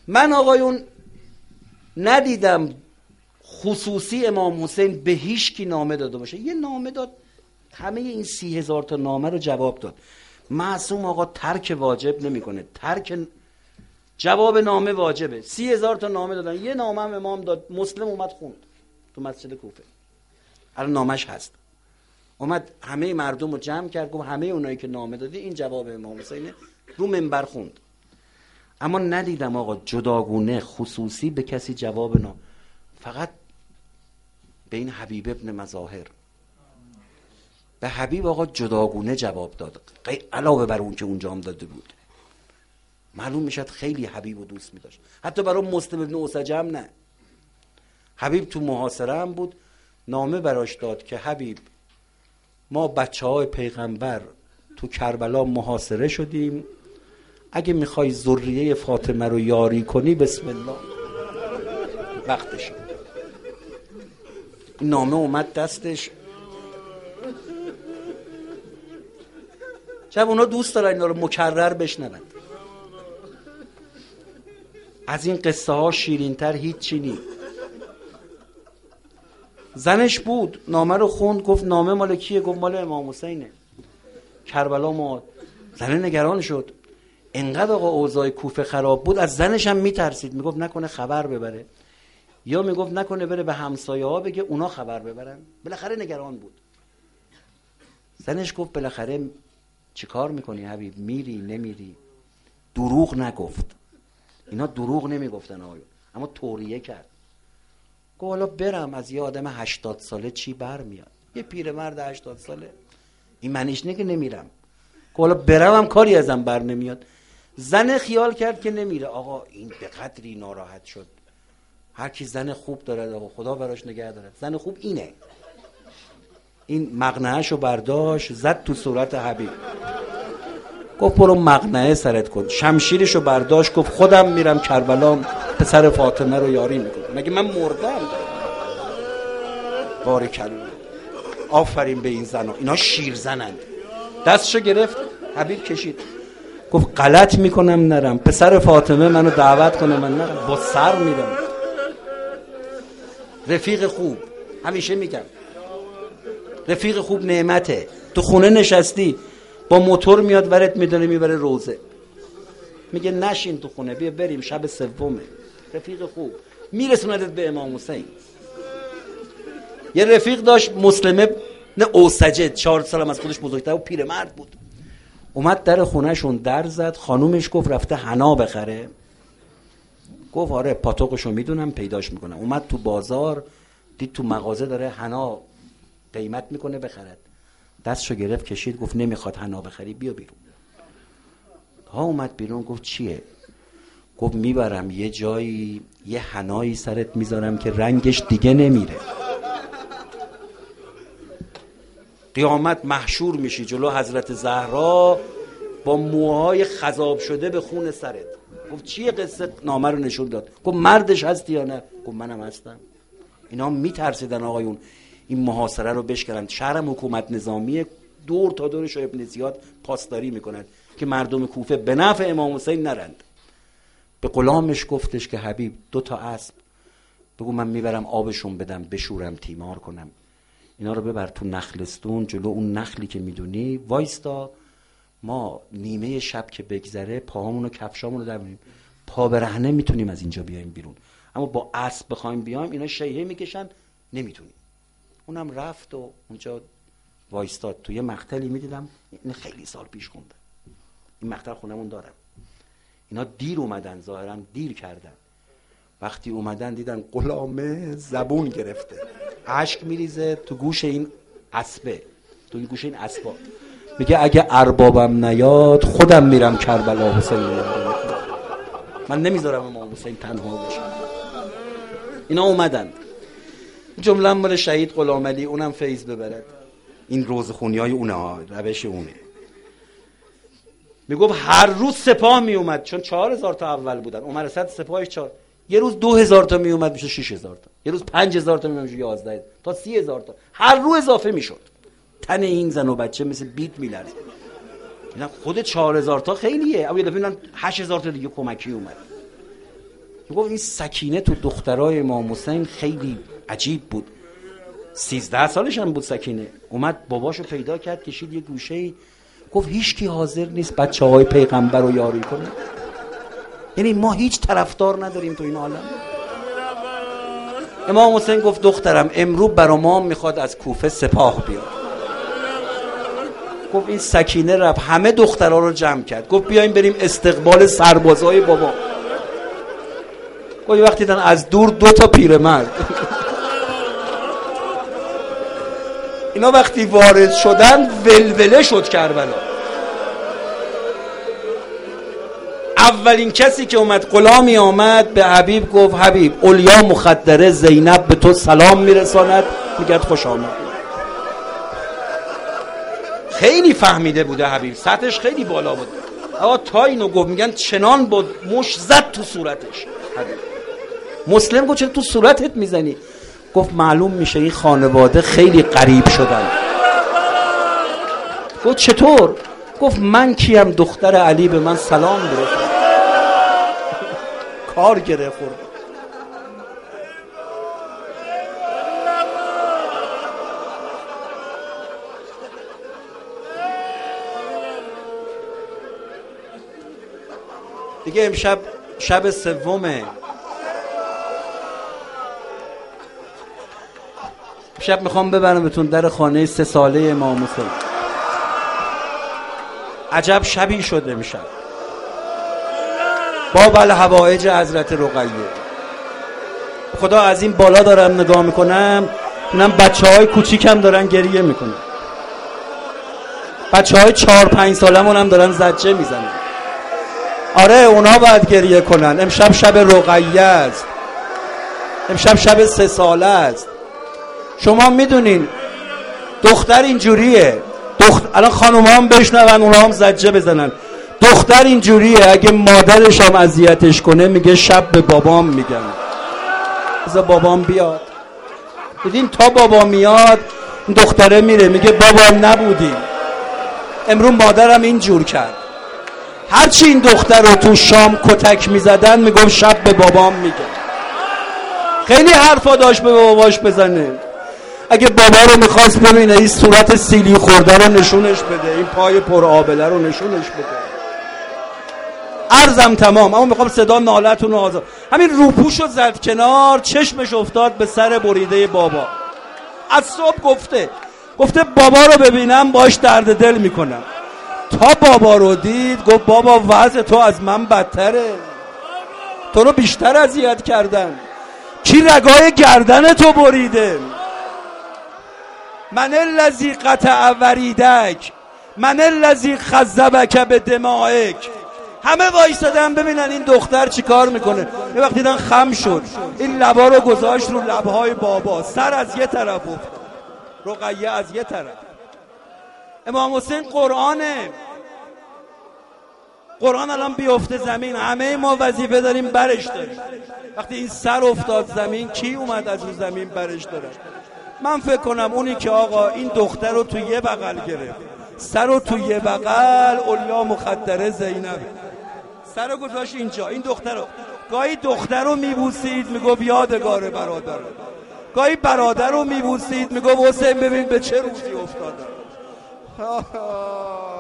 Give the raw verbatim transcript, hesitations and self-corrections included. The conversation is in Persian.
من آقایون ندیدم خصوصی امام حسین به هیچ کی نامه داده باشه. یه نامه داد، همه این سی هزار تا نامه رو جواب داد. معصوم آقا ترک واجب نمیکنه، ترک جواب نامه واجبه. سی هزار تا نامه دادن، یه نامه هم امام داد، مسلم اومد خوند تو مسجد کوفه، الان نامش هست. اومد همه مردم رو جمع کرد، گفت همه اونایی که نامه دادی این جواب امام حسینه، رو منبر خوند. اما ندیدم آقا جداگونه خصوصی به کسی جواب نامه، فقط به این حبیب ابن مظاهر، به حبیب آقا جداگونه جواب داد، علاوه بر اون که اونجا هم داده بود. معلوم میشد خیلی حبیب رو دوست میداشت. حتی برای مسلم ابن اوسجه هم نه. حبیب تو محاصره هم بود، نامه براش داد که حبیب ما بچه های پیغمبر تو کربلا محاصره شدیم، اگه میخوای ذریه فاطمه رو یاری کنی بسم الله، وقتش. نامه اومد دستش. شب اونا دوست دارن اینا رو مکرر بشنون. از این قصه ها شیرین تر هیچ چی نی. زنش بود، نامه رو خوند، گفت نامه مال کیه؟ گفت مال امام حسینه، کربلا ما. زنه نگران شد، انقدر آقا اوضاع کوفه خراب بود، از زنش هم میترسید، میگفت نکنه خبر ببره، یا میگفت نکنه بره به همسایه ها بگه اونا خبر ببرن. بالاخره نگران بود. زنش گفت بالاخره چی کار میکنی حبیب؟ میری نمیری؟ دروغ نگفت، اینا دروغ نمیگفتن آقایون، اما توریه کرد. گفت حالا برم، از یه آدم هشتاد ساله چی برمیاد؟ یه پیرمرد هشتاد ساله، این معنیش نه که نمیرم. گفت حالا برم هم کاری ازم بر نمیاد. زن خیال کرد که نمیره. آقا این به قدری ناراحت شد. هر کی زن خوب داره آقا خدا براش نگه داره. زن خوب اینه. این مقنعه‌شو برداشت زد تو صورت حبیب، گفت برو مقنعه سرت کن. شمشیرشو برداشت گفت خودم میرم کربلا پسر فاطمه رو یاری میکنم، مگه من مردم؟ بارکالله، آفرین به این زنا، اینا شیر زنند. دستشو گرفت، حبیب کشید، گفت غلط میکنم نرم، پسر فاطمه منو دعوت کنه من نرم، با سر میرم. رفیق خوب، همیشه میگم رفیق خوب نعمته. تو خونه نشستی با موتور میاد ورت میدونه میبره روزه، میگه نشین تو خونه، بیا بریم شب سومه. رفیق خوب میرسوندت به امام حسین. یه رفیق داشت مسلمه نه اوسجه، چهار سالم از خودش بزرگتر و پیرمرد بود. اومد در خونهشون در زد، خانومش گفت رفته حنا بخره. گفت آره پاتوقشو میدونم پیداش میکنم. اومد تو بازار دید تو مغازه داره حنا قیمت میکنه بخرد. دستشو گرفت کشید، گفت نمیخواد حنا بخری، بیا بیرون. ها اومد بیرون، گفت چیه؟ گفت میبرم یه جایی یه حنایی سرت میذارم که رنگش دیگه نمیره، قیامت محشور میشی جلو حضرت زهرا با موهای خضاب شده به خون سرت. گفت چیه قصه؟ نامه رو نشون داد. گفت مردش هستی یا نه؟ گفت منم هستم. اینا میترسیدن آقایون این محاصره رو بشکنن. شهرم حکومت نظامیه، دور تا دورش ابن زیاد پاسداری میکنن که مردم کوفه به نفع امام حسین نرند. به غلامش گفتش که حبیب دو تا اسب بگو من میبرم آبشون بدم بشورم تیمار کنم، اینا رو ببر تو نخلستون جلو اون نخلی که میدونی وایستا، ما نیمه شب که بگذره پاهامون و کفشامون رو در میاریم، پا برهنه میتونیم از اینجا بیایم بیرون، اما با اسب بخوایم بیایم اینا شیهه میکشن نمیتونیم. اونم رفت و اونجا وایستاد. تو یه مقتلی میدیدم، این خیلی سال پیش خونده، این مقتل خونمون دارم. اینا دیر اومدن، ظاهرا دیر کردن. وقتی اومدن دیدن غلامه زبون گرفته، اشک میریزه تو گوش این اسبه، تو این گوش این اسبا، میگه اگه اربابم نیاد خودم میرم کربلا حسین رو، من نمیذارم امام حسین تنها بشه. اینا اومدن، جمله مال شهید غلام علی، اونم فیض ببرد. این روزخونی های اونه ها، روش اونه. میگفت هر روز سپاه میومد، چون چهار هزار تا اول بودن، عمر صد سپاهش چهار، یه روز دو هزار تا میومد میشه شش هزار تا، یه روز پنج هزار تا میومد میشه یازده تا سی هزار تا، هر روز اضافه میشد. تن این زن و بچه مثل بیت میلرزه. اینا خود چهار هزار تا خیلیه، اما یه دفعه اینا هشت هزار تا دیگه کمکی اومد. میگفت این سکینه تو دخترای امام حسین خیلی عجیب بود. سیزده سالش هم بود سکینه. اومد باباشو پیدا کرد، کشید یه گوشه‌ای، گفت هیچ کی حاضر نیست بچه های پیغمبر رو یاری کنه. یعنی ما هیچ طرفدار نداریم تو این عالم. امام حسین گفت دخترم امروز برا ما میخواد از کوفه سپاه بیاد. گفت این سکینه رفت همه دخترها رو جمع کرد، گفت بیایم بریم استقبال سربازای بابا. گفت وقتی دیدن از دور دو تا پیرمرد اینا وقتی وارد شدن ولوله شد کربلا. اولین کسی که اومد غلامی آمد به حبیب گفت حبیب اولیا مخدره زینب به تو سلام میرساند، میگه خوش آمد. خیلی فهمیده بوده حبیب، سطحش خیلی بالا بود. آقا تا اینو گفت میگن چنان بود مش زد تو صورتش حبیب. مسلم گفت چرا تو صورتت میزنی؟ گفت معلوم میشه این خانواده خیلی غریب شدن. گفت چطور؟ گفت من کیم دختر علی به من سلام برسد. کار گره خورد. دیگه امشب شب سومه. شب میخوام ببرم بهتون در خانه سه ساله امام حسین. عجب شبی شد امشب. باب الحوائج حضرت رقیه. خدا از این بالا دارم نگاه میکنم، اینم بچه های کوچیکم دارن گریه میکنن. بچه های چهار پنج سالمون هم دارن زجه میزنن. آره اونا باید گریه کنن. امشب شب رقیه است. امشب شب سه ساله است. شما میدونین دختر اینجوریه. دختر الان خانوما هم بشنون اونا هم زجه بزنن. دختر اینجوریه اگه مادرش هم اذیتش کنه میگه شب به بابام میگم. بذار بابام بیاد. دیدین تا بابا میاد این دختره میره میگه بابا نبودی. امروز مادرم اینجور کرد. هرچی این دختر رو تو شام کتک میزدن میگم شب به بابام میگم. خیلی حرفا داشت به باباش بزنه. اگه بابا رو میخواست ببینه این صورت سیلی خورده رو نشونش بده، این پای پر آبله رو نشونش بده. عرضم تمام. اما میخوام صدا نالتون رو آزاد. همین روپوشو زد کنار، چشمش افتاد به سر بریده بابا. از صبح گفته گفته بابا رو ببینم باش درد دل میکنم. تا بابا رو دید گفت بابا وضع تو از من بدتره، تو رو بیشتر اذیت کردن. کی رگای گردن تو بریده؟ من الذی قطع وریدک، من الذی خذبک به دمائک. همه وایسادن ببینن این دختر چی کار میکنه. یه وقت دیدن خم شد، این لبا رو گذاشت رو لبهای بابا، سر از یه طرف افتاد، رقیه از یه طرف. امام حسین قرآنه. قرآن الان بیفته زمین همه ما وظیفه داریم برش داریم. وقتی این سر افتاد زمین کی اومد از اون زمین برش داره؟ من فکر کنم اونی که آقا این دختر رو تو یه بغل گرفت، سر رو تو یه بغل، اولیا مخدره زینب، سر رو گذاشت اینجا. این دختر رو گاهی دختر رو میبوسید میگو یادگار برادر، گاهی برادر رو میبوسید میگو حسین ببین به چه روزی افتادم.